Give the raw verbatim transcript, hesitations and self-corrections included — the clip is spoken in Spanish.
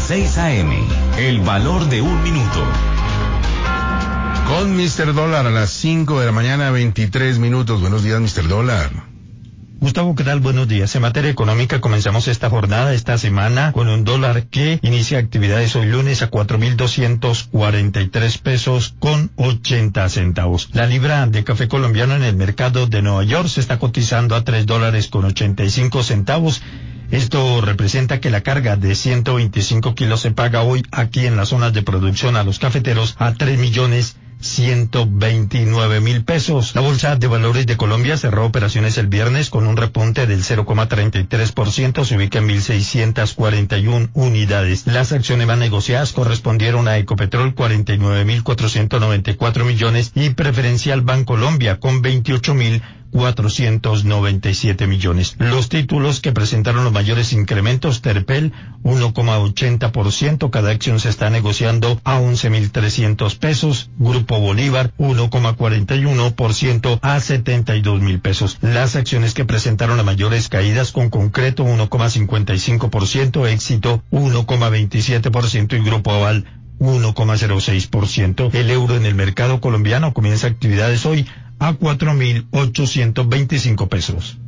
seis A M, el valor de un minuto. Con mister Dólar a las cinco de la mañana, veintitrés minutos. Buenos días, mister Dólar. Gustavo, ¿qué tal? Buenos días. En materia económica comenzamos esta jornada, esta semana, con un dólar que inicia actividades hoy lunes a cuatro mil doscientos cuarenta y tres pesos con ochenta centavos. La libra de café colombiano en el mercado de Nueva York se está cotizando a tres dólares con ochenta y cinco centavos. Esto representa que la carga de ciento veinticinco kilos se paga hoy aquí en las zonas de producción a los cafeteros a tres millones ciento veintinueve mil pesos. La Bolsa de Valores de Colombia cerró operaciones el viernes con un repunte del cero coma treinta y tres por ciento, se ubica en mil seiscientas cuarenta y una unidades. Las acciones más negociadas correspondieron a Ecopetrol cuarenta y nueve mil cuatrocientos noventa y cuatro millones y Preferencial Bancolombia con veintiocho mil cuatrocientos noventa y siete millones. Los títulos que presentaron los mayores incrementos: Terpel uno coma ochenta por ciento, cada acción se está negociando a once mil trescientos pesos. Grupo Bolívar uno coma cuarenta y uno por ciento a setenta y dos mil pesos. Las acciones que presentaron las mayores caídas: con Concreto uno coma cincuenta y cinco por ciento, Éxito uno coma veintisiete por ciento y Grupo Aval uno coma cero seis por ciento. El euro en el mercado colombiano comienza actividades hoy a cuatro mil ochocientos veinticinco pesos.